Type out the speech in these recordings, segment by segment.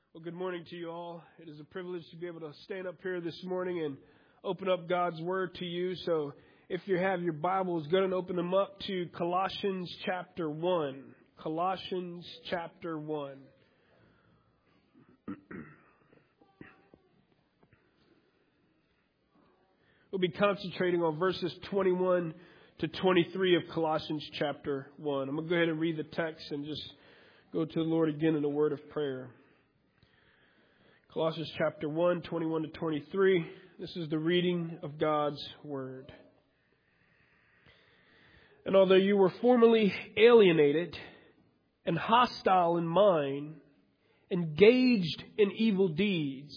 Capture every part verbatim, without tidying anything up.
Well, good morning to you all. It is a privilege to be able to stand up here this morning and open up God's Word to you. So if you have your Bibles, go and open them up to Colossians chapter one. Colossians chapter one. We'll be concentrating on verses twenty-one to twenty-three of Colossians chapter one. I'm going to go ahead and read the text and just go to the Lord again in a word of prayer. Colossians chapter one, twenty-one to twenty-three. This is the reading of God's Word. And although you were formerly alienated and hostile in mind, engaged in evil deeds,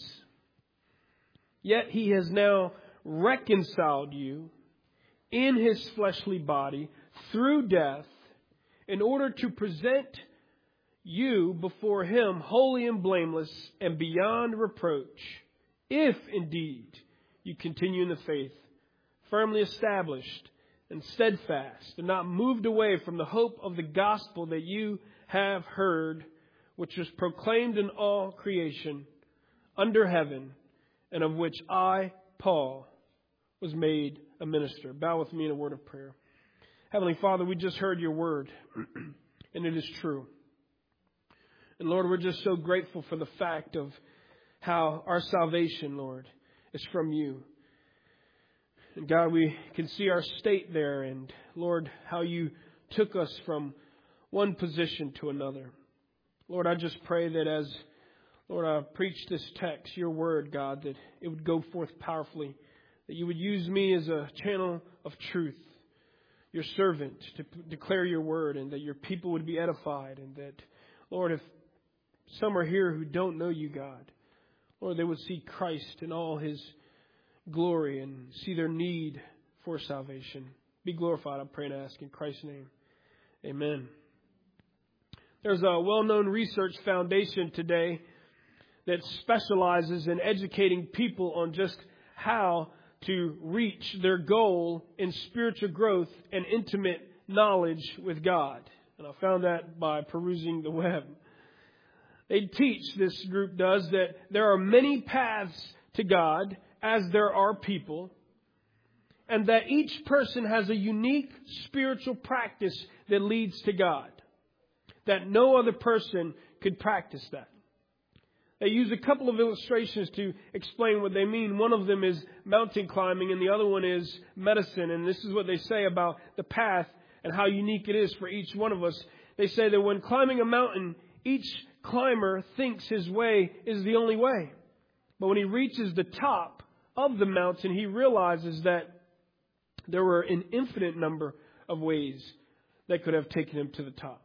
yet He has now reconciled you in His fleshly body through death in order to present you before Him holy and blameless and beyond reproach, if indeed you continue in the faith, firmly established and steadfast, and not moved away from the hope of the gospel that you have heard, which was proclaimed in all creation under heaven, and of which I, Paul, was made a minister. Bow with me in a word of prayer. Heavenly Father, we just heard your word, and it is true. And Lord, we're just so grateful for the fact of how our salvation, Lord, is from you. And God, we can see our state there, and Lord, how you took us from one position to another. Lord, I just pray that as, Lord, I preach this text, your word, God, that it would go forth powerfully, that you would use me as a channel of truth, your servant, to p- declare your word, and that your people would be edified, and that, Lord, if some are here who don't know you, God, Lord, they would see Christ in all His glory and see their need for salvation. Be glorified, I pray and ask in Christ's name. Amen. There's a well-known research foundation today that specializes in educating people on just how to reach their goal in spiritual growth and intimate knowledge with God. And I found that by perusing the web. They teach, this group does, that there are many paths to God as there are people, and that each person has a unique spiritual practice that leads to God, that no other person could practice that. They use a couple of illustrations to explain what they mean. One of them is mountain climbing, and the other one is medicine. And this is what they say about the path and how unique it is for each one of us. They say that when climbing a mountain, each climber thinks his way is the only way. But when he reaches the top of the mountain, he realizes that there were an infinite number of ways that could have taken him to the top.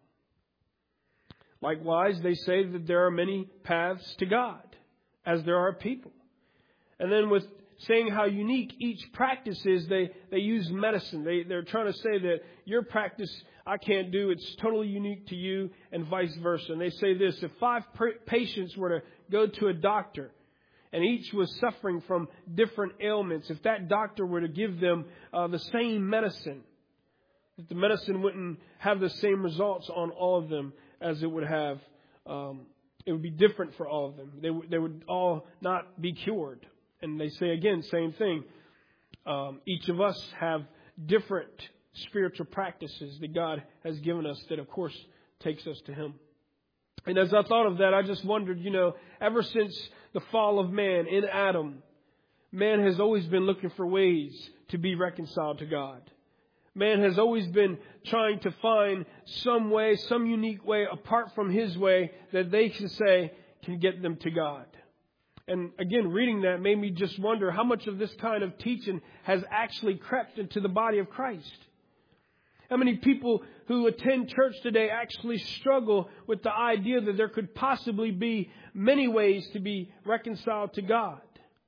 Likewise, they say that there are many paths to God, as there are people. And then with saying how unique each practice is, they, they use medicine. They, they're trying to say that your practice I can't do, it's totally unique to you, and vice versa. And they say this: if five patients were to go to a doctor, and each was suffering from different ailments, if that doctor were to give them uh, the same medicine, that the medicine wouldn't have the same results on all of them as it would have. Um, it would be different for all of them. They, w- they would all not be cured. And they say again, same thing. Um, each of us have different spiritual practices that God has given us that, of course, takes us to Him. And as I thought of that, I just wondered, you know, ever since the fall of man in Adam, man has always been looking for ways to be reconciled to God. Man has always been trying to find some way, some unique way apart from His way that they can say can get them to God. And again, reading that made me just wonder how much of this kind of teaching has actually crept into the body of Christ. How many people who attend church today actually struggle with the idea that there could possibly be many ways to be reconciled to God?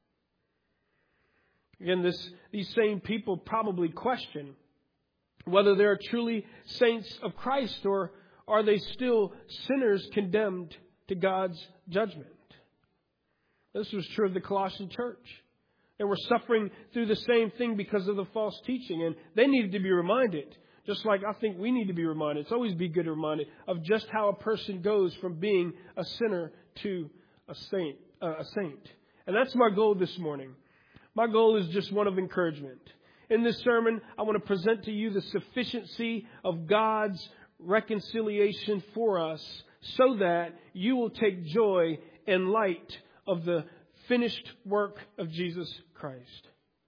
Again, this, these same people probably question whether they are truly saints of Christ, or are they still sinners condemned to God's judgment? This was true of the Colossian church. They were suffering through the same thing because of the false teaching, and they needed to be reminded. Just like I think we need to be reminded. It's always be good to be reminded of just how a person goes from being a sinner to a saint, uh, a saint. And that's my goal this morning. My goal is just one of encouragement. In this sermon, I want to present to you the sufficiency of God's reconciliation for us so that you will take joy in light of the finished work of Jesus Christ.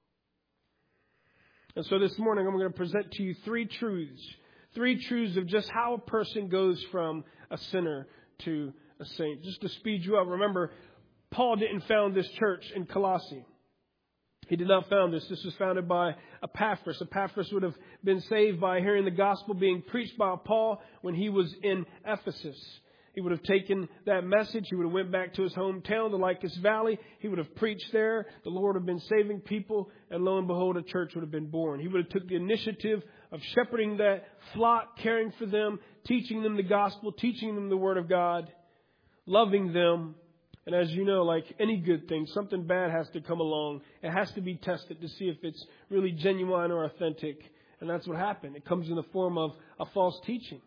And so this morning, I'm going to present to you three truths. Three truths of just how a person goes from a sinner to a saint. Just to speed you up, remember, Paul didn't found this church in Colossae. He did not found this. This was founded by Epaphras. Epaphras would have been saved by hearing the gospel being preached by Paul when he was in Ephesus. He would have taken that message. He would have went back to his hometown, the Lycus Valley. He would have preached there. The Lord would have been saving people. And lo and behold, a church would have been born. He would have took the initiative of shepherding that flock, caring for them, teaching them the gospel, teaching them the word of God, loving them. And as you know, like any good thing, something bad has to come along. It has to be tested to see if it's really genuine or authentic. And that's what happened. It comes in the form of a false teaching.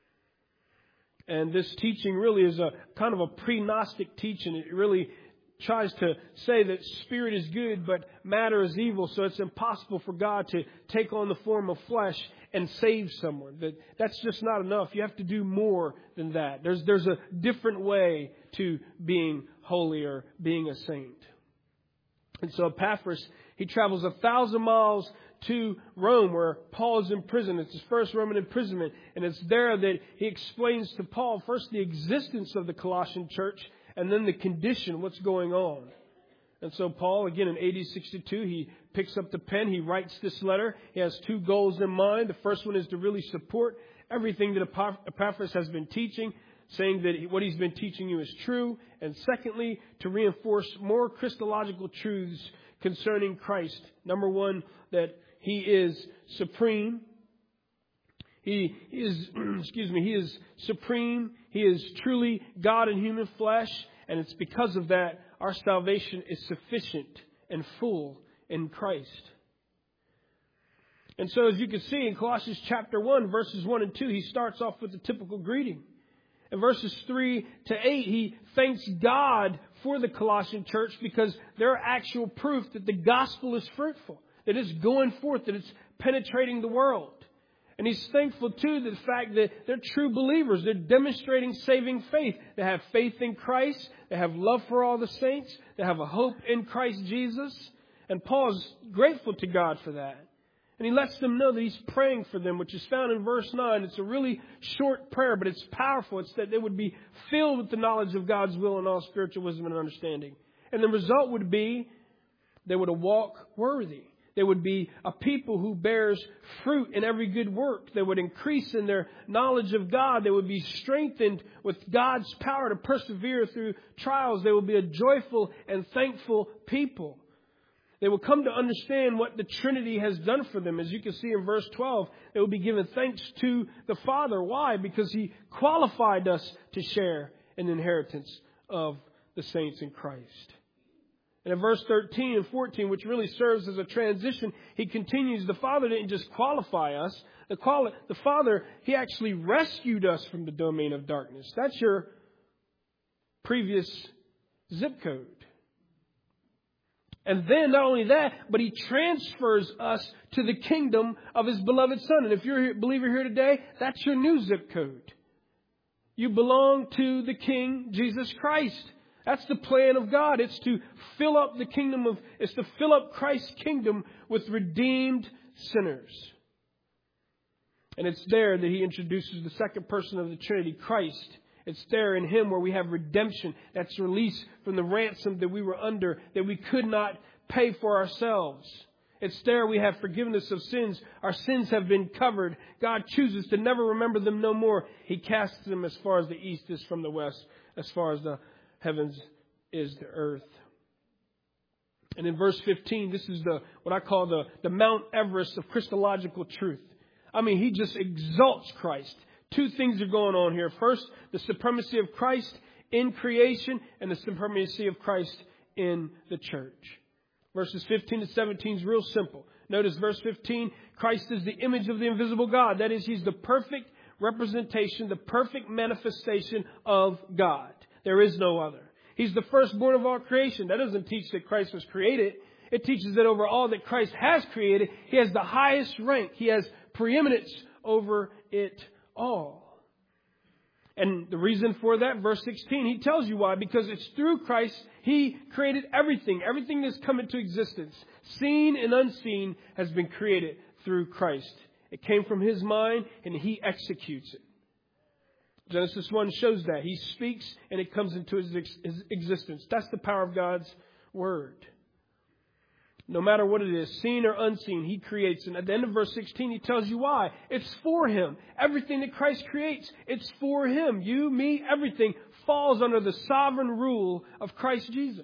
And this teaching really is a kind of a pre-Gnostic teaching. It really tries to say that spirit is good, but matter is evil. So it's impossible for God to take on the form of flesh and save someone. That that's just not enough. You have to do more than that. There's there's a different way to being holy or being a saint. And so Epaphras, he travels a thousand miles to Rome, where Paul is in prison. It's his first Roman imprisonment. And it's there that he explains to Paul first the existence of the Colossian church and then the condition, what's going on. And so Paul, again, in A D sixty-two, he picks up the pen. He writes this letter. He has two goals in mind. The first one is to really support everything that Epaphras has been teaching, saying that what he's been teaching you is true. And secondly, to reinforce more Christological truths concerning Christ. Number one, that He is supreme. He is, excuse me, He is supreme. He is truly God in human flesh. And it's because of that our salvation is sufficient and full in Christ. And so as you can see in Colossians chapter one, verses one and two, he starts off with the typical greeting. In verses three to eight, he thanks God for the Colossian church because they're actual proof that the gospel is fruitful, that it's going forth, that it's penetrating the world. And he's thankful, too, to the fact that they're true believers. They're demonstrating saving faith. They have faith in Christ. They have love for all the saints. They have a hope in Christ Jesus. And Paul's grateful to God for that. And he lets them know that he's praying for them, which is found in verse nine. It's a really short prayer, but it's powerful. It's that they would be filled with the knowledge of God's will and all spiritual wisdom and understanding. And the result would be they would walk worthy. They would be a people who bears fruit in every good work. They would increase in their knowledge of God. They would be strengthened with God's power to persevere through trials. They would be a joyful and thankful people. They will come to understand what the Trinity has done for them. As you can see in verse twelve, they will be given thanks to the Father. Why? Because He qualified us to share in the inheritance of the saints in Christ. And in verse thirteen and fourteen, which really serves as a transition, he continues, the Father didn't just qualify us. The, quali- the Father, He actually rescued us from the domain of darkness. That's your previous zip code. And then not only that, but He transfers us to the kingdom of His beloved Son. And if you're a believer here today, that's your new zip code. You belong to the King, Jesus Christ. That's the plan of God. It's to fill up the kingdom of, it's to fill up Christ's kingdom with redeemed sinners. And it's there that He introduces the second person of the Trinity, Christ. It's there in Him where we have redemption. That's release from the ransom that we were under, that we could not pay for ourselves. It's there we have forgiveness of sins. Our sins have been covered. God chooses to never remember them no more. He casts them as far as the east is from the west, as far as the heavens is the earth. And in verse fifteen, this is the what I call the, the Mount Everest of Christological truth. I mean, he just exalts Christ. Two things are going on here. First, the supremacy of Christ in creation and the supremacy of Christ in the church. Verses fifteen to seventeen is real simple. Notice verse fifteen, Christ is the image of the invisible God. That is, He's the perfect representation, the perfect manifestation of God. There is no other. He's the firstborn of all creation. That doesn't teach that Christ was created. It teaches that over all that Christ has created, He has the highest rank. He has preeminence over it all. And the reason for that, verse sixteen, He tells you why. Because it's through Christ He created everything. Everything that's come into existence, seen and unseen, has been created through Christ. It came from His mind and He executes it. Genesis one shows that. He speaks and it comes into his, ex- his existence. That's the power of God's Word. No matter what it is, seen or unseen, He creates. And at the end of verse sixteen, He tells you why. It's for Him. Everything that Christ creates, it's for Him. You, me, everything falls under the sovereign rule of Christ Jesus.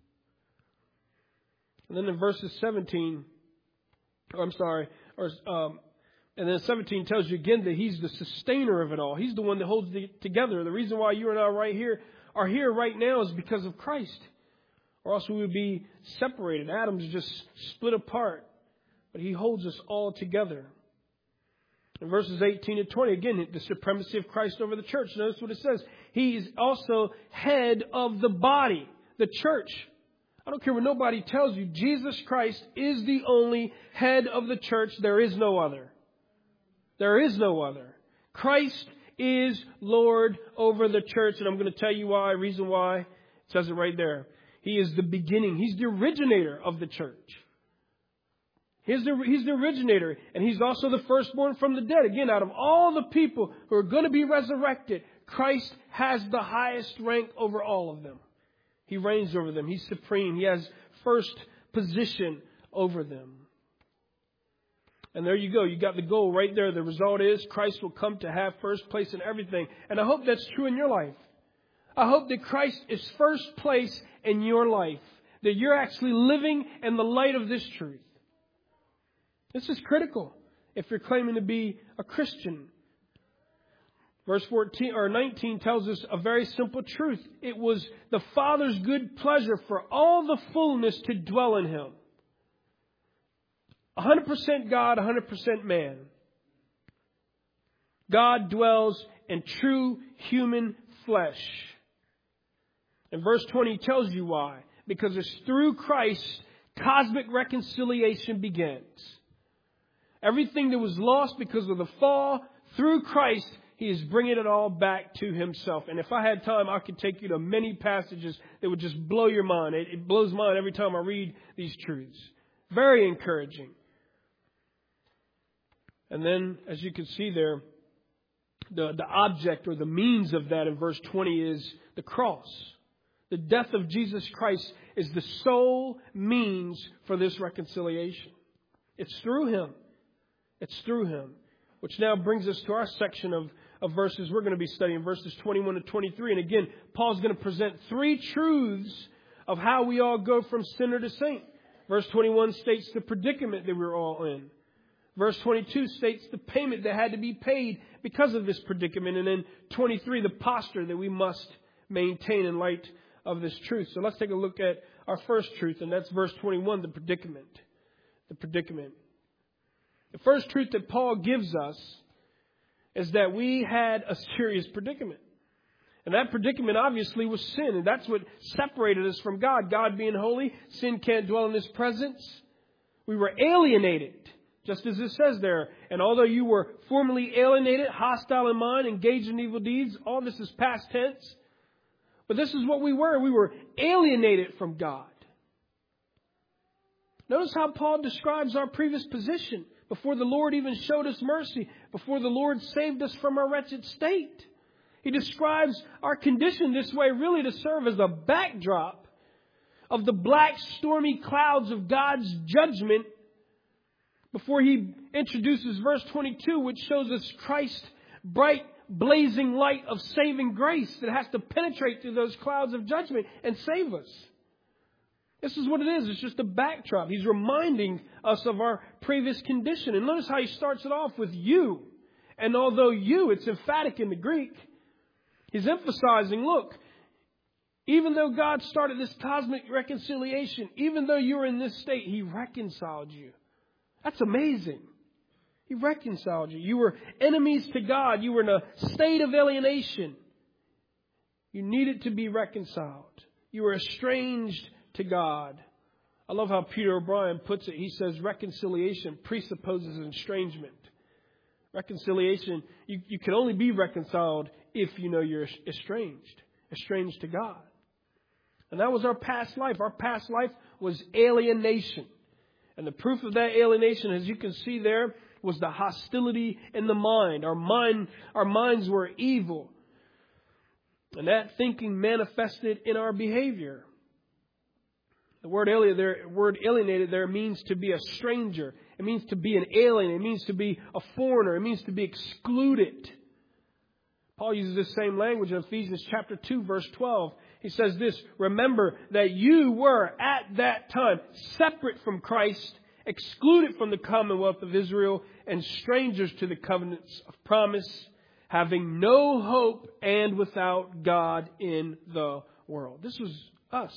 And then in verses seventeen, or I'm sorry, or um, and then seventeen tells you again that He's the sustainer of it all. He's the one that holds it together. The reason why you and I right here are here right now is because of Christ. Or else we would be separated. Adam's just split apart. But He holds us all together. In verses eighteen to twenty, again, the supremacy of Christ over the church. Notice what it says. He is also head of the body, the church. I don't care what nobody tells you. Jesus Christ is the only head of the church. There is no other. There is no other. Christ is Lord over the church. And I'm going to tell you why, reason why. It says it right there. He is the beginning. He's the originator of the church. He's the, he's the originator. And He's also the firstborn from the dead. Again, out of all the people who are going to be resurrected, Christ has the highest rank over all of them. He reigns over them. He's supreme. He has first position over them. And there you go. You got the goal right there. The result is Christ will come to have first place in everything. And I hope that's true in your life. I hope that Christ is first place in your life. That you're actually living in the light of this truth. This is critical if you're claiming to be a Christian. Verse fourteen or nineteen tells us a very simple truth. It was the Father's good pleasure for all the fullness to dwell in Him. one hundred percent God, one hundred percent man. God dwells in true human flesh. And verse twenty tells you why. Because it's through Christ cosmic reconciliation begins. Everything that was lost because of the fall, through Christ, He is bringing it all back to Himself. And if I had time, I could take you to many passages that would just blow your mind. It, it blows mine every time I read these truths. Very encouraging. And then, as you can see there, the, the object or the means of that in verse twenty is the cross. The death of Jesus Christ is the sole means for this reconciliation. It's through Him. It's through Him. Which now brings us to our section of, of verses we're going to be studying, verses twenty-one to twenty-three. And again, Paul's going to present three truths of how we all go from sinner to saint. Verse twenty-one states the predicament that we're all in. Verse twenty-two states the payment that had to be paid because of this predicament. And then twenty-three, the posture that we must maintain in light of this truth. So let's take a look at our first truth, and that's verse twenty-one, the predicament. The predicament. The first truth that Paul gives us is that we had a serious predicament. And that predicament obviously was sin. And that's what separated us from God. God being holy, sin can't dwell in His presence. We were alienated, just as it says there. And although you were formerly alienated, hostile in mind, engaged in evil deeds, all this is past tense. But this is what we were. We were alienated from God. Notice how Paul describes our previous position. Before the Lord even showed us mercy. Before the Lord saved us from our wretched state. He describes our condition this way really to serve as a backdrop of the black stormy clouds of God's judgment. Before He introduces verse twenty-two, which shows us Christ's bright blazing light of saving grace that has to penetrate through those clouds of judgment and save us. This is what it is. It's just a backdrop. He's reminding us of our previous condition. And notice how he starts it off with you. And although you, it's emphatic in the Greek, he's emphasizing, look, even though God started this cosmic reconciliation, even though you were in this state, He reconciled you. That's amazing. He reconciled you. You were enemies to God. You were in a state of alienation. You needed to be reconciled. you were estranged to God. I love how Peter O'Brien puts it. He says reconciliation presupposes estrangement. Reconciliation, you, you can only be reconciled if you know you're estranged, estranged to God. And that was our past life. Our past life was alienation. And the proof of that alienation, as you can see there, was the hostility in the mind. Our mind, our minds were evil. And that thinking manifested in our behavior. The word alien there, word alienated there means to be a stranger. It means to be an alien. It means to be a foreigner. It means to be excluded. Paul uses this same language in Ephesians chapter two, verse twelve. He says this, remember that you were at that time separate from Christ, excluded from the commonwealth of Israel, and strangers to the covenants of promise, having no hope and without God in the world. This was us.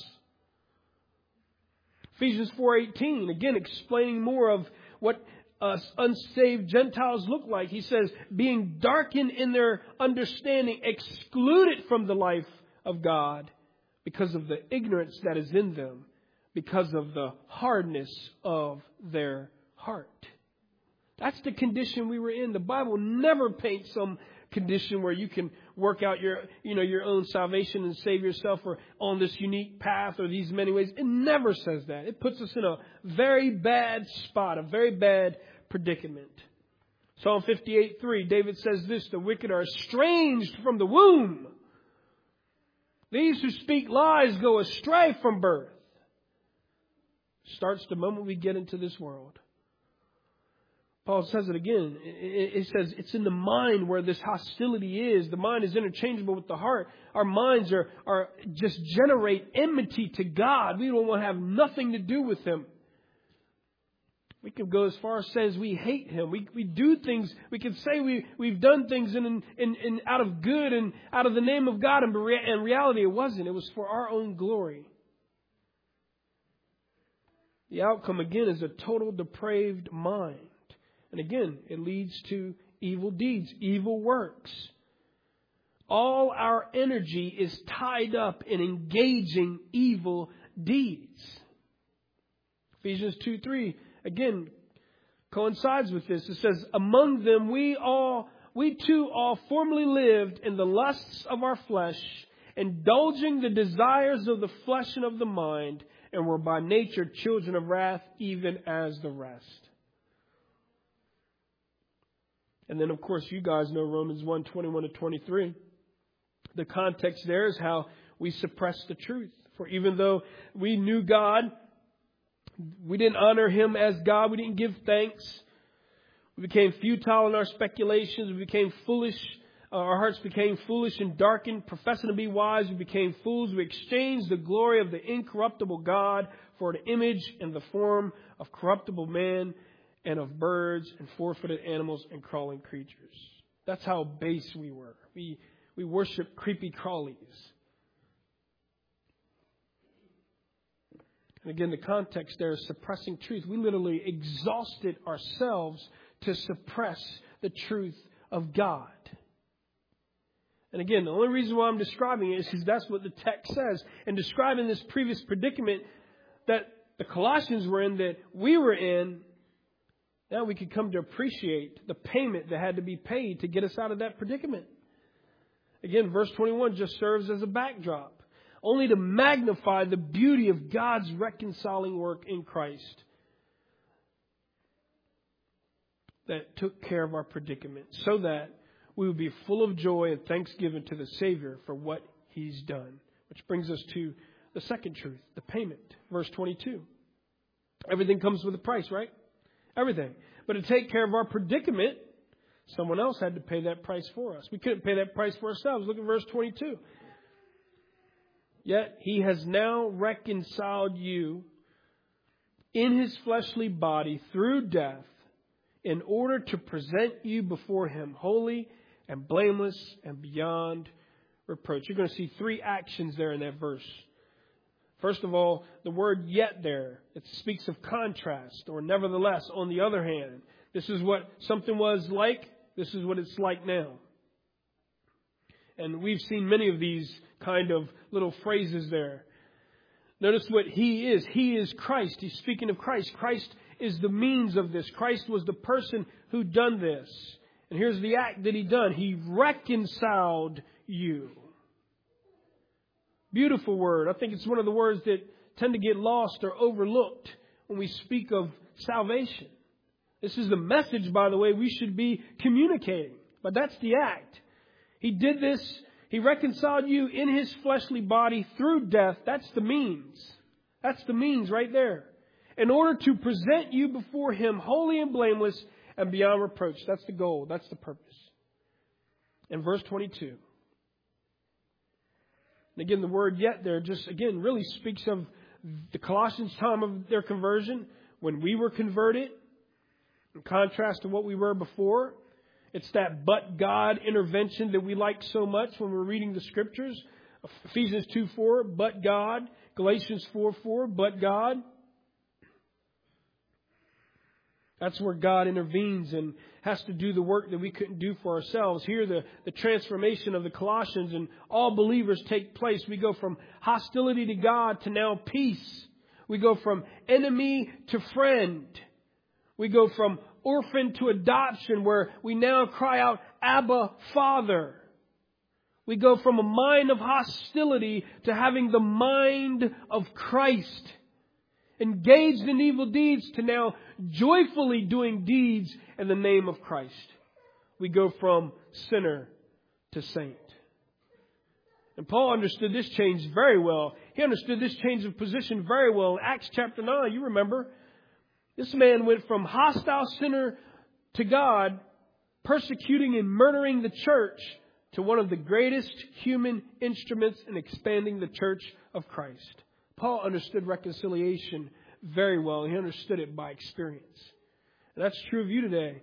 Ephesians four eighteen, again explaining more of what us unsaved Gentiles look like. He says, being darkened in their understanding, excluded from the life of God because of the ignorance that is in them, because of the hardness of their heart. That's the condition we were in. The Bible never paints some condition where you can work out your, you know, your own salvation and save yourself or on this unique path or these many ways. It never says that. It puts us in a very bad spot, a very bad predicament. Psalm fifty-eight three, David says this, the wicked are estranged from the womb. These who speak lies go astray from birth. Starts the moment we get into this world. Paul says it again. It says it's in the mind where this hostility is. The mind is interchangeable with the heart. Our minds are, are just generate enmity to God. We don't want to have nothing to do with Him. We can go as far as saying we hate Him. We we do things. We can say we we've done things in in, in out of good and out of the name of God. And in reality, it wasn't. It was for our own glory. The outcome again is a total depraved mind. And again, it leads to evil deeds, evil works. All our energy is tied up in engaging evil deeds. Ephesians two three, again, coincides with this. It says, among them we all, we too all formerly lived in the lusts of our flesh, indulging the desires of the flesh and of the mind, and were by nature children of wrath, even as the rest. And then, of course, you guys know Romans one, twenty-one to twenty-three. The context there is how we suppress the truth. For even though we knew God, we didn't honor Him as God. We didn't give thanks. We became futile in our speculations. We became foolish. Uh, our hearts became foolish and darkened. Professing to be wise, we became fools. We exchanged the glory of the incorruptible God for an image in the form of corruptible man, and of birds and four-footed animals and crawling creatures. That's how base we were. We we worship creepy crawlies. And again, the context there is suppressing truth. We literally exhausted ourselves to suppress the truth of God. And again, the only reason why I'm describing it is because that's what the text says. And describing this previous predicament that the Colossians were in, that we were in, now we could come to appreciate the payment that had to be paid to get us out of that predicament. Again, verse twenty-one just serves as a backdrop, only to magnify the beauty of God's reconciling work in Christ that took care of our predicament, so that we would be full of joy and thanksgiving to the Savior for what He's done. Which brings us to the second truth, the payment. Verse twenty-two. Everything comes with a price, right? Everything. But to take care of our predicament, someone else had to pay that price for us. We couldn't pay that price for ourselves. Look at verse twenty-two. Yet He has now reconciled you in His fleshly body through death, in order to present you before Him holy and blameless and beyond reproach. You're going to see three actions there in that verse. First of all, the word yet there, it speaks of contrast, or nevertheless, on the other hand. This is what something was like. This is what it's like now. And we've seen many of these kind of little phrases there. Notice what He is. He is Christ. He's speaking of Christ. Christ is the means of this. Christ was the person who done this. And here's the act that He done. He reconciled you. Beautiful word. I think it's one of the words that tend to get lost or overlooked when we speak of salvation. This is the message, by the way, we should be communicating. But that's the act. He did this. He reconciled you in His fleshly body through death. That's the means. That's the means right there. In order to present you before Him holy and blameless and beyond reproach. That's the goal. That's the purpose. In verse twenty-two. And again, the word yet there just, again, really speaks of the Colossians' time of their conversion. When we were converted, in contrast to what we were before. It's that but God intervention that we like so much when we're reading the Scriptures. Ephesians two four, but God. Galatians four four, but God. That's where God intervenes and has to do the work that we couldn't do for ourselves. Here, the, the transformation of the Colossians and all believers take place. We go from hostility to God to now peace. We go from enemy to friend. We go from orphan to adoption, where we now cry out, Abba, Father. We go from a mind of hostility to having the mind of Christ. Engaged in evil deeds to now joyfully doing deeds in the name of Christ. We go from sinner to saint. And Paul understood this change very well. He understood this change of position very well. In Acts chapter nine, you remember, this man went from hostile sinner to God, persecuting and murdering the church, to one of the greatest human instruments in expanding the church of Christ. Paul understood reconciliation very well. He understood it by experience. And that's true of you today.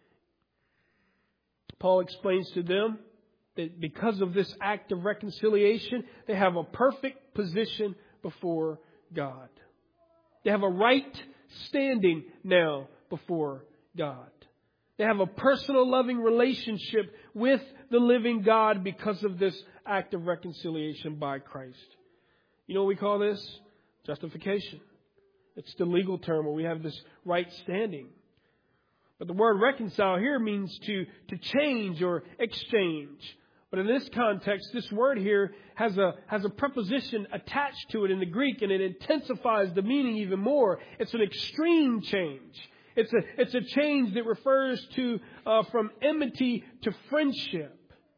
Paul explains to them that because of this act of reconciliation, they have a perfect position before God. They have a right standing now before God. They have a personal loving relationship with the living God because of this act of reconciliation by Christ. You know what we call this? Justification. It's the legal term where we have this right standing. But the word reconcile here means to, to change or exchange. But in this context, this word here has a, has a preposition attached to it in the Greek, and it intensifies the meaning even more. It's an extreme change. It's a, it's a change that refers to uh, from enmity to friendship.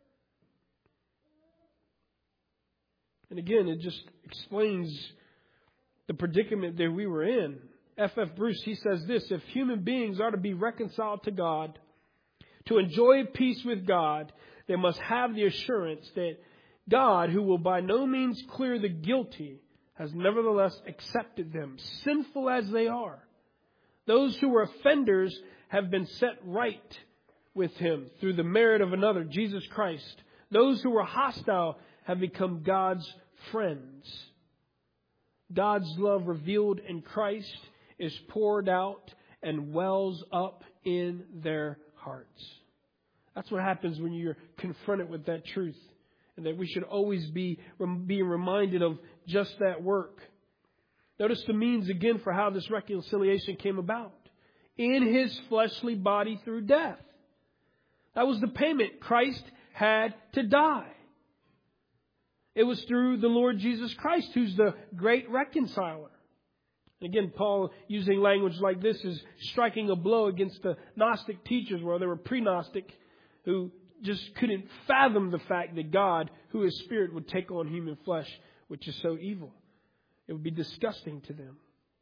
And again, it just explains the predicament that we were in. F F Bruce, he says this: if human beings are to be reconciled to God, to enjoy peace with God, they must have the assurance that God, who will by no means clear the guilty, has nevertheless accepted them, sinful as they are. Those who were offenders have been set right with Him through the merit of another, Jesus Christ. Those who were hostile have become God's friends. God's love revealed in Christ is poured out and wells up in their hearts. That's what happens when you're confronted with that truth. And that we should always be being reminded of just that work. Notice the means again for how this reconciliation came about. In His fleshly body through death. That was the payment. Christ had to die. It was through the Lord Jesus Christ, who's the great reconciler. And again, Paul, using language like this, is striking a blow against the Gnostic teachers, where they were pre-Gnostic, who just couldn't fathom the fact that God, who is Spirit, would take on human flesh, which is so evil. It would be disgusting to them.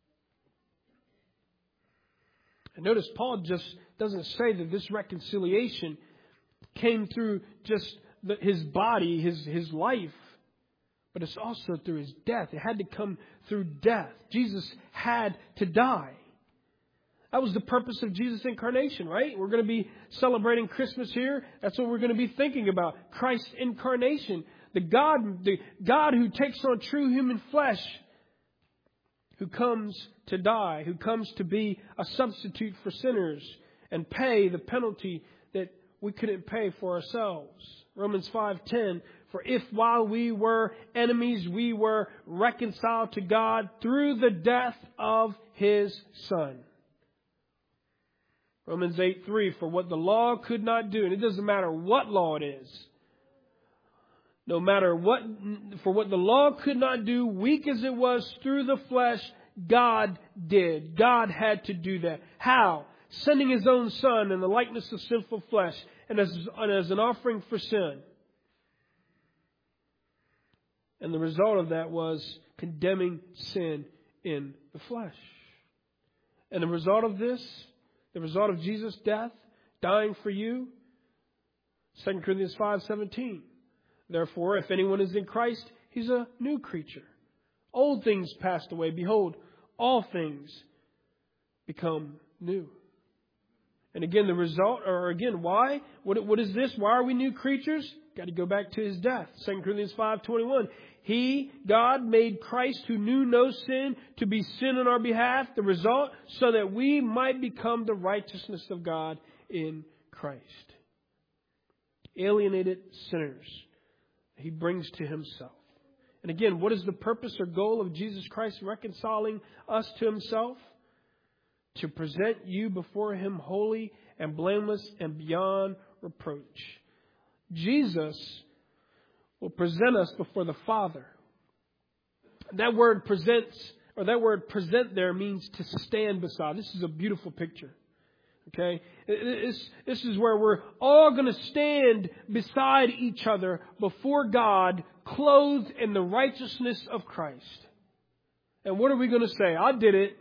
And notice Paul just doesn't say that this reconciliation came through just the, his body, his, his life, but it's also through His death. It had to come through death. Jesus had to die. That was the purpose of Jesus' incarnation, right? We're going to be celebrating Christmas here. That's what we're going to be thinking about. Christ's incarnation. The God, the God who takes on true human flesh, who comes to die, who comes to be a substitute for sinners and pay the penalty that we couldn't pay for ourselves. Romans five ten, For if while we were enemies, we were reconciled to God through the death of His Son. Romans eight three, for what the law could not do, and it doesn't matter what law it is. No matter what, for what the law could not do, weak as it was through the flesh, God did. God had to do that. How? Sending His own Son in the likeness of sinful flesh and as, and as an offering for sin. And the result of that was condemning sin in the flesh. And the result of this, the result of Jesus' death, dying for you, Second Corinthians five seventeen. Therefore, if anyone is in Christ, he's a new creature. Old things passed away. Behold, all things become new. And again, the result, or again, why? What, what is this? Why are we new creatures? Got to go back to His death. Second Corinthians five twenty-one. He, God, made Christ who knew no sin to be sin on our behalf. The result, so that we might become the righteousness of God in Christ. Alienated sinners He brings to Himself. And again, what is the purpose or goal of Jesus Christ reconciling us to Himself? To present you before Him holy and blameless and beyond reproach. Jesus will present us before the Father. That word presents, or that word present there means to stand beside. This is a beautiful picture. Okay? This, this is where we're all going to stand beside each other before God, clothed in the righteousness of Christ. And what are we going to say? I did it.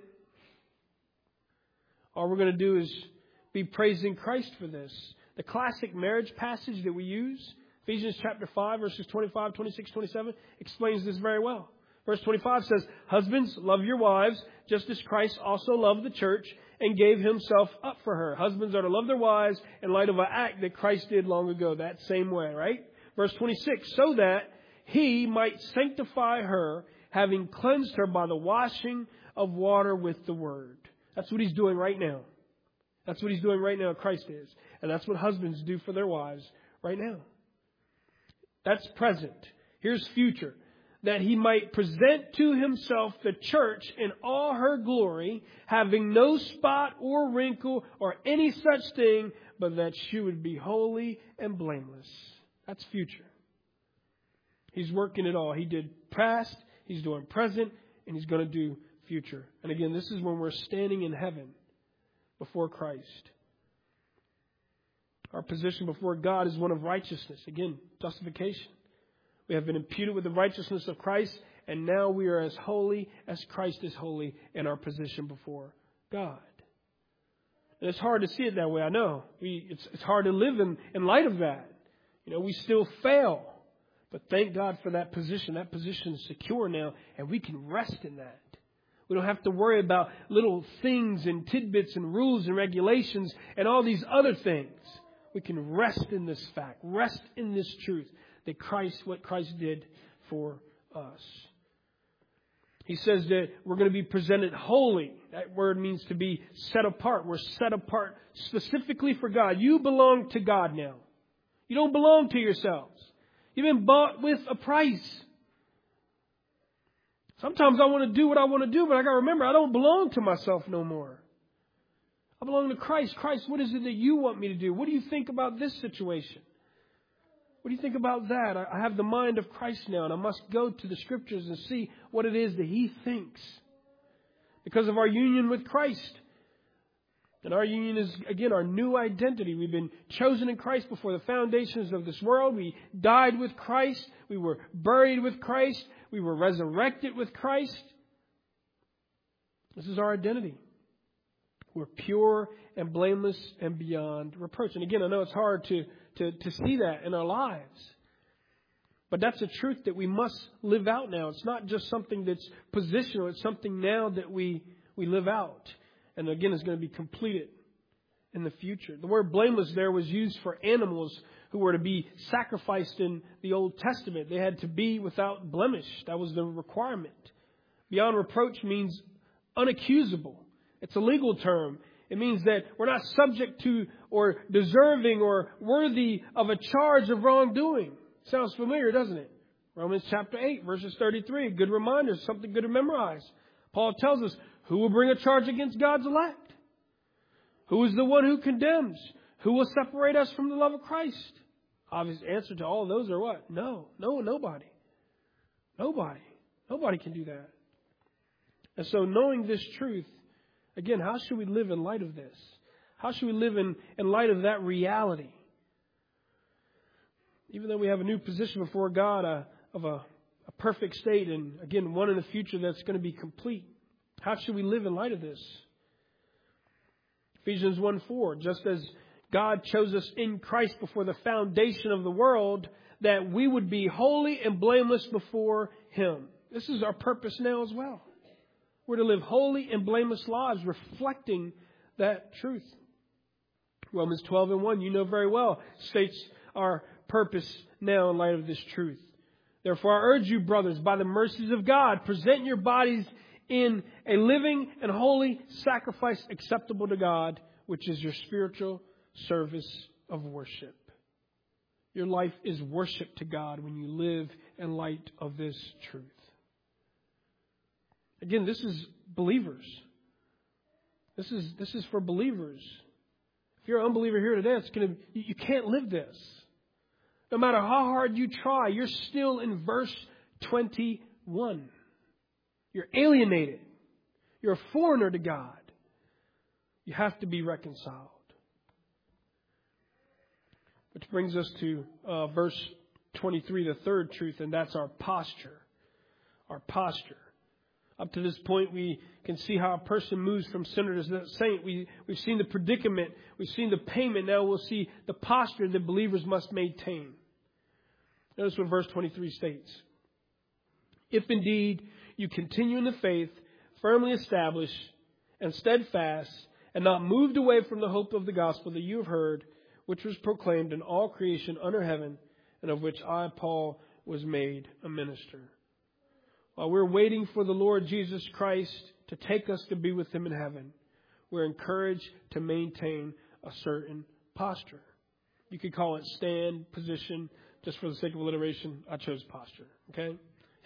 All we're going to do is be praising Christ for this. The classic marriage passage that we use, Ephesians chapter five, verses twenty-five, twenty-six, twenty-seven, explains this very well. Verse twenty-five says, husbands, love your wives, just as Christ also loved the church and gave Himself up for her. Husbands are to love their wives in light of an act that Christ did long ago, that same way, right? Verse twenty-six, so that He might sanctify her, having cleansed her by the washing of water with the word. That's what He's doing right now. That's what He's doing right now, Christ is. And that's what husbands do for their wives right now. That's present. Here's future. That He might present to Himself the church in all her glory, having no spot or wrinkle or any such thing, but that she would be holy and blameless. That's future. He's working it all. He did past, He's doing present, and He's going to do future. And again, this is when we're standing in heaven before Christ. Our position before God is one of righteousness. Again, justification. We have been imputed with the righteousness of Christ, and now we are as holy as Christ is holy in our position before God. And it's hard to see it that way, I know. We, it's, it's hard to live in, in light of that. You know, we still fail. But thank God for that position. That position is secure now, and we can rest in that. We don't have to worry about little things and tidbits and rules and regulations and all these other things. We can rest in this fact, rest in this truth that Christ, what Christ did for us. He says that we're going to be presented holy. That word means to be set apart. We're set apart specifically for God. You belong to God now. You don't belong to yourselves. You've been bought with a price. Sometimes I want to do what I want to do, but I got to remember I don't belong to myself no more. I belong to Christ. Christ, what is it that you want me to do? What do you think about this situation? What do you think about that? I have the mind of Christ now, and I must go to the Scriptures and see what it is that He thinks. Because of our union with Christ. And our union is, again, our new identity. We've been chosen in Christ before the foundations of this world. We died with Christ. We were buried with Christ. We were resurrected with Christ. This is our identity. We're pure and blameless and beyond reproach. And again, I know it's hard to, to, to see that in our lives. But that's a truth that we must live out now. It's not just something that's positional. It's something now that we, we live out. And again, it's going to be completed in the future. The word blameless there was used for animals who were to be sacrificed in the Old Testament. They had to be without blemish. That was the requirement. Beyond reproach means unaccusable. It's a legal term. It means that we're not subject to or deserving or worthy of a charge of wrongdoing. Sounds familiar, doesn't it? Romans chapter eight, verses thirty-three. Good reminder, something good to memorize. Paul tells us, who will bring a charge against God's elect? Who is the one who condemns? Who will separate us from the love of Christ? Obvious answer to all of those are what? No, no, nobody. Nobody. Nobody can do that. And so knowing this truth, again, how should we live in light of this? How should we live in, in light of that reality? Even though we have a new position before God, a, of a, a perfect state, and again, one in the future that's going to be complete. How should we live in light of this? Ephesians one four, just as God chose us in Christ before the foundation of the world, that we would be holy and blameless before Him. This is our purpose now as well. We're to live holy and blameless lives, reflecting that truth. Romans twelve and one, you know very well, states our purpose now in light of this truth. Therefore, I urge you, brothers, by the mercies of God, present your bodies in a living and holy sacrifice acceptable to God, which is your spiritual service of worship. Your life is worship to God when you live in light of this truth. Again, this is believers. This is this is for believers. If you're an unbeliever here today, it's gonna you, you can't live this. No matter how hard you try, you're still in verse twenty-one. You're alienated. You're a foreigner to God. You have to be reconciled. Which brings us to uh, verse twenty-three, the third truth, and that's our posture. Our posture. Up to this point, we can see how a person moves from sinner to saint. We, we've seen the predicament. We've seen the payment. Now we'll see the posture that believers must maintain. Notice what verse twenty-three states. If indeed you continue in the faith, firmly established and steadfast, and not moved away from the hope of the gospel that you have heard, which was proclaimed in all creation under heaven, and of which I, Paul, was made a minister. While we're waiting for the Lord Jesus Christ to take us to be with Him in heaven, we're encouraged to maintain a certain posture. You could call it stand, position. Just for the sake of alliteration, I chose posture. Okay?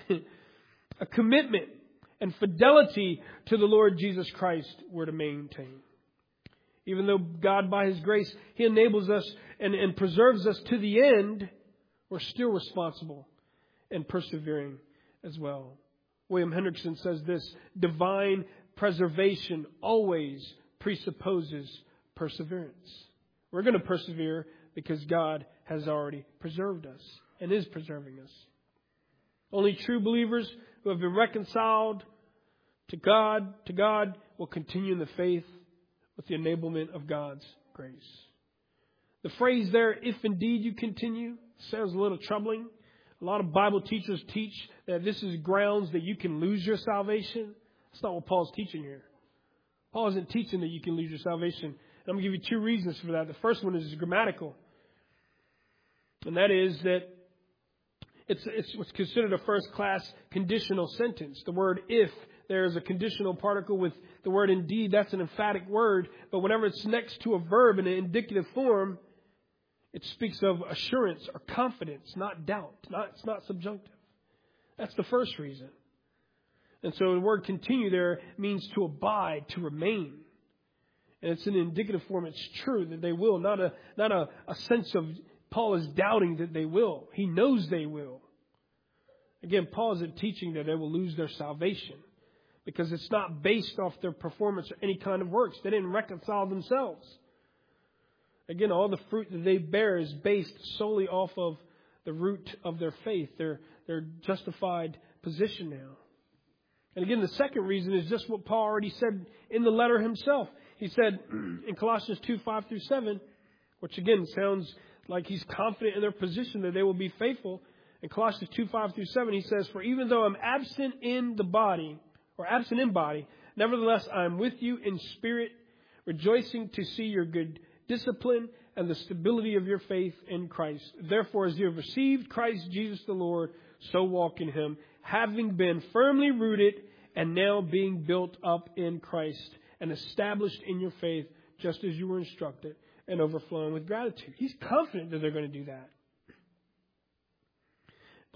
A commitment and fidelity to the Lord Jesus Christ we're to maintain. Even though God, by His grace, He enables us and, and preserves us to the end, we're still responsible and persevering as well. William Hendrickson says this: divine preservation always presupposes perseverance. We're going to persevere because God has already preserved us and is preserving us. Only true believers who have been reconciled to God, to God will continue in the faith with the enablement of God's grace. The phrase there, if indeed you continue, sounds a little troubling. A lot of Bible teachers teach that this is grounds that you can lose your salvation. That's not what Paul's teaching here. Paul isn't teaching that you can lose your salvation. And I'm going to give you two reasons for that. The first one is grammatical. And that is that it's, it's what's considered a first-class conditional sentence. The word if, there is a conditional particle with the word indeed. That's an emphatic word. But whenever it's next to a verb in an indicative form, it speaks of assurance or confidence, not doubt. Not, it's not subjunctive. That's the first reason. And so the word continue there means to abide, to remain. And it's in indicative form. It's true that they will. Not a, not a, a sense of Paul is doubting that they will. He knows they will. Again, Paul isn't teaching that they will lose their salvation, because it's not based off their performance or any kind of works. They didn't reconcile themselves. Again, all the fruit that they bear is based solely off of the root of their faith, their, their justified position now. And again, the second reason is just what Paul already said in the letter himself. He said in Colossians two, five through seven, which again sounds like he's confident in their position that they will be faithful. In Colossians two, five through seven, he says, for even though I'm absent in the body, or absent in body, nevertheless I am with you in spirit, rejoicing to see your good discipline and the stability of your faith in Christ. Therefore, as you have received Christ Jesus the Lord, so walk in Him, having been firmly rooted and now being built up in Christ and established in your faith, just as you were instructed, and overflowing with gratitude. He's confident that they're going to do that.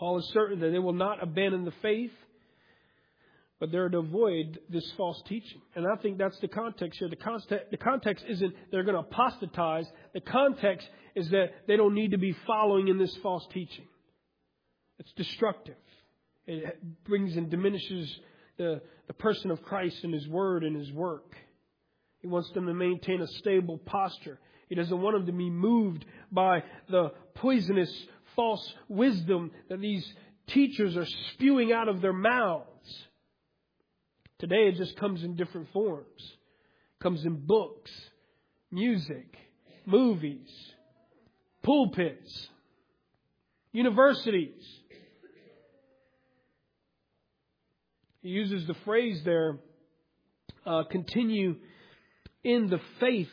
Paul is certain that they will not abandon the faith, but they're to avoid this false teaching. And I think that's the context here. The context, the context isn't they're going to apostatize. The context is that they don't need to be following in this false teaching. It's destructive. It brings and diminishes the, the person of Christ and His Word and His work. He wants them to maintain a stable posture. He doesn't want them to be moved by the poisonous false wisdom that these teachers are spewing out of their mouths. Today it just comes in different forms. It comes in books, music, movies, pulpits, universities. He uses the phrase there, uh, continue in the faith.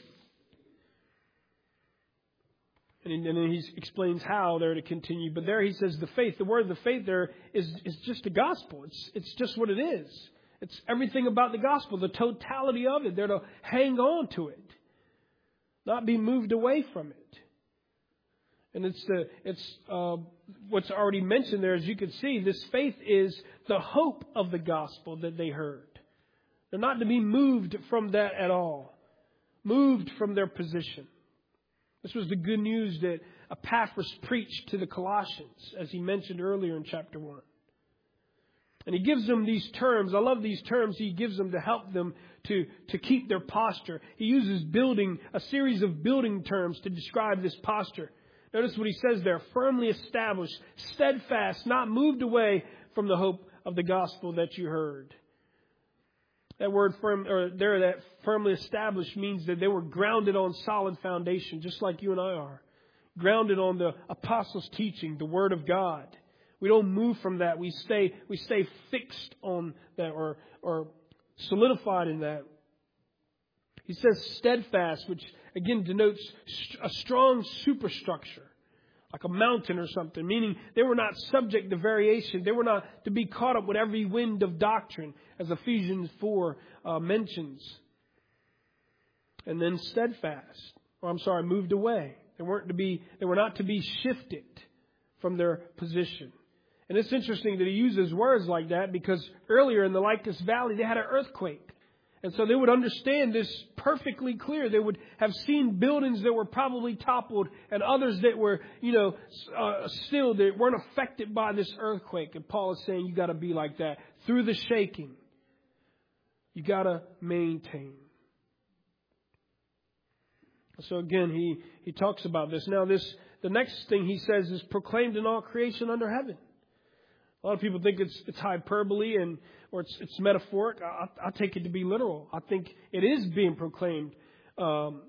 And then he explains how they're to continue. But there he says the faith. The word the faith there is, is just the gospel. It's, it's just what it is. It's everything about the gospel, the totality of it. They're to hang on to it, not be moved away from it. And it's the it's uh, what's already mentioned there, as you can see. This faith is the hope of the gospel that they heard. They're not to be moved from that at all, moved from their position. This was the good news that Epaphras preached to the Colossians, as he mentioned earlier in chapter one. And he gives them these terms. I love these terms he gives them to help them to, to keep their posture. He uses building, a series of building terms to describe this posture. Notice what he says there: firmly established, steadfast, not moved away from the hope of the gospel that you heard. That word firm, or there, that firmly established means that they were grounded on solid foundation, just like you and I are. Grounded on the apostles' teaching, the Word of God. We don't move from that. We stay, we stay fixed on that, or, or solidified in that. He says steadfast, which again denotes a strong superstructure, like a mountain or something, meaning they were not subject to variation. They were not to be caught up with every wind of doctrine, as Ephesians four uh, mentions. And then steadfast, or I'm sorry, moved away. They weren't to be, they were not to be shifted from their position. And it's interesting that he uses words like that, because earlier in the Lycus Valley they had an earthquake. And so they would understand this perfectly clear. They would have seen buildings that were probably toppled and others that were, you know, uh, still that weren't affected by this earthquake. And Paul is saying you got to be like that. Through the shaking, you got to maintain. So again, he, he talks about this. Now this, the next thing he says is proclaimed in all creation under heaven. A lot of people think it's it's hyperbole and or it's it's metaphoric. I, I take it to be literal. I think it is being proclaimed um,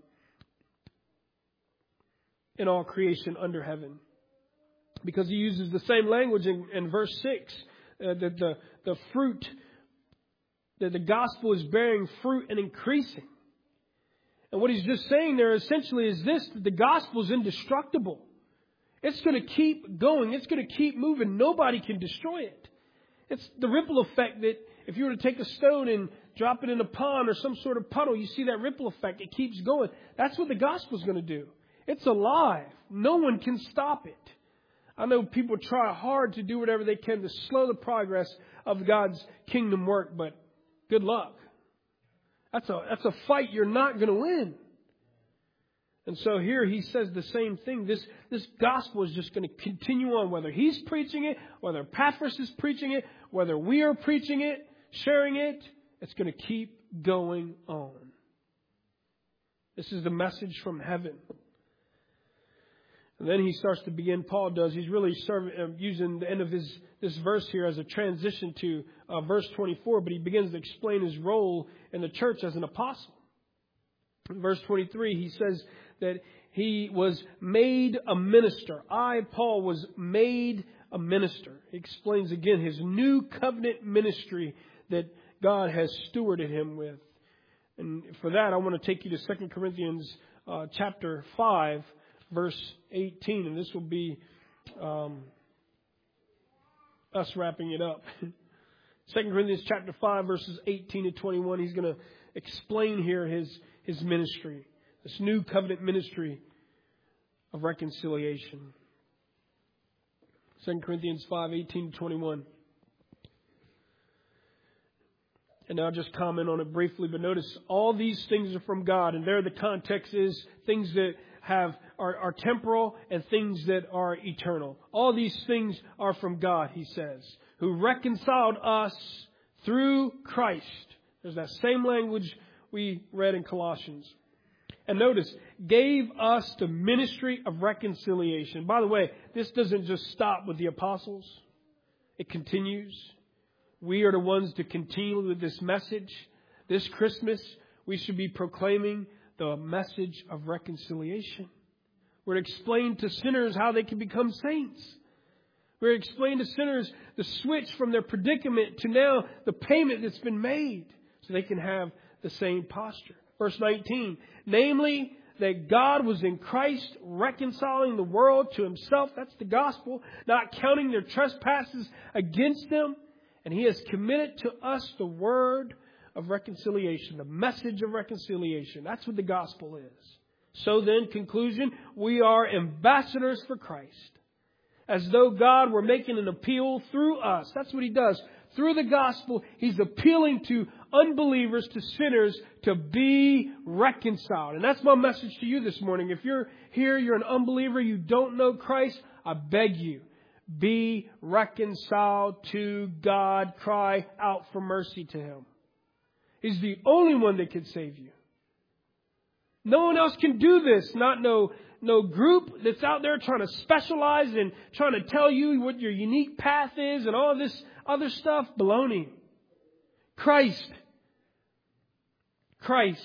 in all creation under heaven, because he uses the same language in, in verse six uh, that the the fruit that the gospel is bearing fruit and increasing. And what he's just saying there essentially is this: that the gospel is indestructible. It's going to keep going. It's going to keep moving. Nobody can destroy it. It's the ripple effect that if you were to take a stone and drop it in a pond or some sort of puddle, you see that ripple effect. It keeps going. That's what the gospel is going to do. It's alive. No one can stop it. I know people try hard to do whatever they can to slow the progress of God's kingdom work, but good luck. That's a, that's a fight you're not going to win. And so here he says the same thing. This, this gospel is just going to continue on, whether he's preaching it, whether Epaphras is preaching it, whether we are preaching it, sharing it. It's going to keep going on. This is the message from heaven. And then he starts to begin, Paul does, he's really serving, uh, using the end of his this verse here as a transition to uh, verse twenty-four, but he begins to explain his role in the church as an apostle. In verse twenty-three, he says that he was made a minister. I, Paul, was made a minister. He explains again his new covenant ministry that God has stewarded him with. And for that, I want to take you to Second Corinthians uh, chapter five, verse eighteen. And this will be um, us wrapping it up. Second Corinthians chapter five, verses eighteen to twenty-one. He's going to explain here his, his ministry. This new covenant ministry of reconciliation. Second Corinthians five, eighteen to twenty-one. And I'll just comment on it briefly, but notice all these things are from God. And there the context is things that have are, are temporal and things that are eternal. All these things are from God, he says, who reconciled us through Christ. There's that same language we read in Colossians. And notice, gave us the ministry of reconciliation. By the way, this doesn't just stop with the apostles. It continues. We are the ones to continue with this message. This Christmas, we should be proclaiming the message of reconciliation. We're to explain to sinners how they can become saints. We're to explain to sinners the switch from their predicament to now the payment that's been made so they can have the same posture. Verse nineteen, namely that God was in Christ reconciling the world to himself. That's the gospel. Not counting their trespasses against them. And he has committed to us the word of reconciliation, the message of reconciliation. That's what the gospel is. So then, conclusion, we are ambassadors for Christ. As though God were making an appeal through us. That's what he does. Through the gospel, he's appealing to unbelievers, to sinners, to be reconciled. And that's my message to you this morning. If you're here, you're an unbeliever, you don't know Christ, I beg you, be reconciled to God. Cry out for mercy to him. He's the only one that can save you. No one else can do this. Not no, no group that's out there trying to specialize and trying to tell you what your unique path is and all this other stuff. Baloney. Christ. Christ.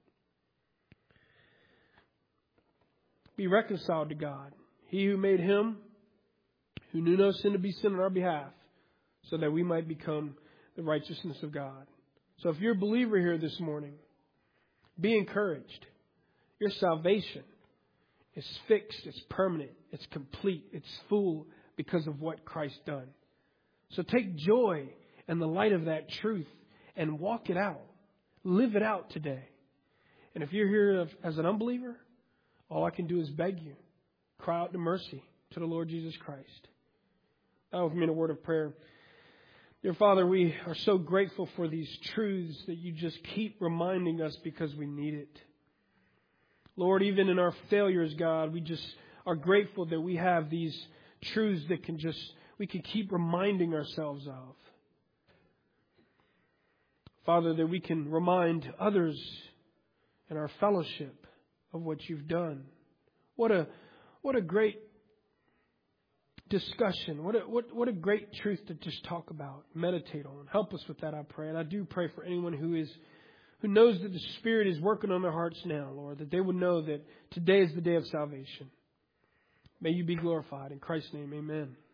Be reconciled to God. He who made him, who knew no sin, to be sin on our behalf, so that we might become the righteousness of God. So if you're a believer here this morning, be encouraged. Your salvation is fixed, it's permanent, it's complete, it's full because of what Christ done. So take joy in the light of that truth and walk it out. Live it out today. And if you're here as an unbeliever, all I can do is beg you. Cry out to mercy to the Lord Jesus Christ. Now with me in a word of prayer. Dear Father, we are so grateful for these truths that you just keep reminding us because we need it. Lord, even in our failures, God, we just are grateful that we have these truths that can just, we can keep reminding ourselves of. Father, that we can remind others in our fellowship of what you've done. What a, what a great discussion. What a, what, what a great truth to just talk about, meditate on. Help us with that, I pray. And I do pray for anyone who is who knows that the Spirit is working on their hearts now, Lord, that they would know that today is the day of salvation. May you be glorified. In Christ's name, amen.